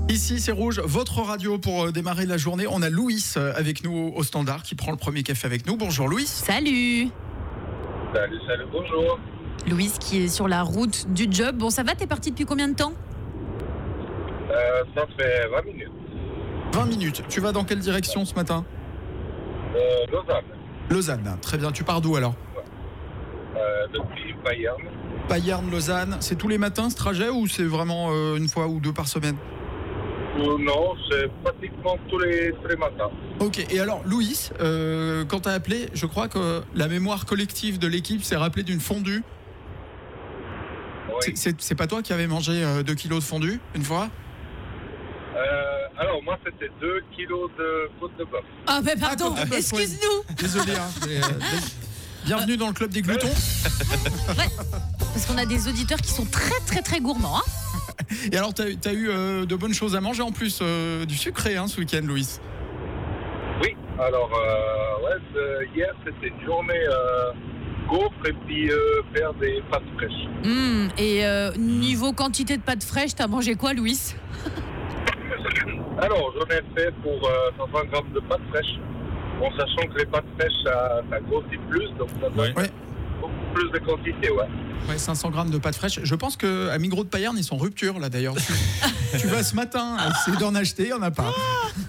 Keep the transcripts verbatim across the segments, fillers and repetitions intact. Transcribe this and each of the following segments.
Ici, c'est Rouge, votre radio pour démarrer la journée. On a Louis avec nous au standard qui prend le premier café avec nous. Bonjour Louis. Salut. Salut, salut, bonjour. Louis qui est sur la route du job. Bon, ça va, t'es parti depuis combien de temps ? Euh, ça fait vingt minutes. vingt minutes. Tu vas dans quelle direction ce matin ? Euh, Lausanne. Lausanne. Très bien. Tu pars d'où alors ? Euh, depuis Bayern. Bayern, Lausanne. C'est tous les matins ce trajet ou c'est vraiment euh, une fois ou deux par semaine ? Euh, non, c'est pratiquement tous les, tous les matins. Ok. Et alors, Louis, euh, quand t'as appelé, je crois que la mémoire collective de l'équipe s'est rappelée d'une fondue. Oui. C'est, c'est, c'est pas toi qui avais mangé euh, deux kilos de fondue une fois ? Euh, alors, moi, c'était deux kilos de côte de bœuf. Ah, mais pardon, Ah, bah, excuse-nous. Désolé. Hein, mais, euh, bienvenue dans le club des gloutons. Ouais, parce qu'on a des auditeurs qui sont très, très, très gourmands. Hein. Et alors, t'as, t'as eu euh, de bonnes choses à manger en plus, euh, du sucré hein, ce week-end, Louis. Oui, alors, euh, ouais, c'est- hier, c'était une journée euh, gaufre et puis euh, faire des pâtes fraîches. Mmh, et euh, niveau quantité de pâtes fraîches, t'as mangé quoi, Louis ? Alors, j'en ai fait pour euh, cent vingt grammes de pâtes fraîches. En sachant que les pâtes fraîches, ça, ça grossit plus, donc ça doit Ouais. être beaucoup plus de quantité, ouais. Ouais, cinq cents grammes de pâtes fraîches. Je pense qu'à Migros de Payerne, ils sont rupture là d'ailleurs. Tu, tu vas ce matin essayer d'en acheter, il n'y en a pas.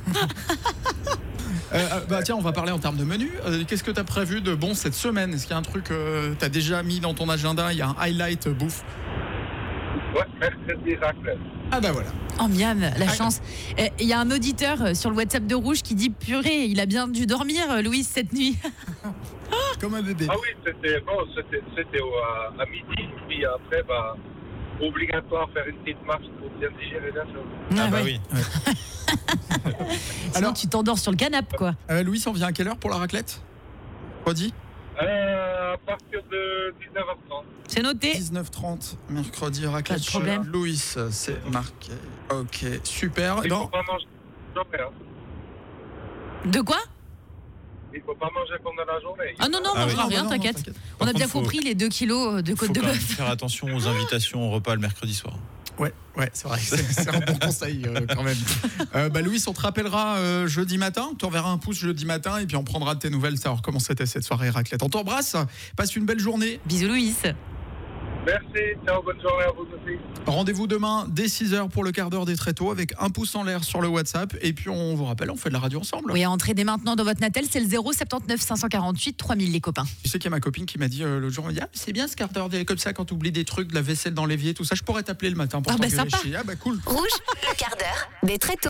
Euh, euh, bah tiens, on va parler en termes de menu. Euh, qu'est-ce que tu as prévu de bon cette semaine ? Est-ce qu'il y a un truc que tu as déjà mis dans ton agenda ? Il y a un highlight euh, bouffe. Ouais, mercredi raclette. Ah bah voilà. Oh miam, la Ah, chance. Il y a un auditeur euh, sur le WhatsApp de Rouge qui dit purée, il a bien dû dormir, euh, Louis, cette nuit. Comme un bébé. Ah oui, c'était bon, c'était, c'était au- à, à midi, puis après, bah, obligatoire faire une petite marche pour bien digérer la chose. Ah, bah ouais. oui. Sinon, Alors- tu t'endors sur le canapé, quoi. Euh, Louis, on vient à quelle heure pour la raclette ? Redis. Euh, à partir de dix-neuf heures trente. C'est noté. dix-neuf heures trente, mercredi, raclette. Pas de problème. chez Louis, c'est marqué. Ok, super. Il Eh ne ben, faut pas manger pendant la journée. Hein. De quoi ? Il ne faut pas manger pendant la journée. Ah non, non, Ah on oui. mangera non, rien, non, non, t'inquiète. t'inquiète. On a Par bien contre, faut- compris les deux kilos de côte Faut de quand même bœuf. faire attention aux invitations au repas le mercredi soir. Ouais, ouais, c'est vrai. C'est, c'est un bon conseil euh, quand même. Euh, bah Louis, on te rappellera euh, jeudi matin. Tu enverras un pouce jeudi matin et puis on prendra de tes nouvelles, savoir comment c'était cette soirée raclette. On t'embrasse. Passe une belle journée. Bisous, Louis. Merci, ciao, bonne journée à vous aussi. Rendez-vous demain dès six heures pour le quart d'heure des tréteaux avec un pouce en l'air sur le WhatsApp. Et puis on vous rappelle, on fait de la radio ensemble. Oui, entrez dès maintenant dans votre Natel, c'est le zéro soixante-neuf cinq cent quarante-huit trois mille les copains. Tu sais qu'il y a ma copine qui m'a dit euh, l'autre jour, elle m'a dit, ah, c'est bien ce quart d'heure des- comme ça quand tu oublies des trucs, de la vaisselle dans l'évier, tout ça. Je pourrais t'appeler le matin pour Ah, bah, t'en sympa. vérifier. Ah bah cool. Rouge, le quart d'heure des très tôt.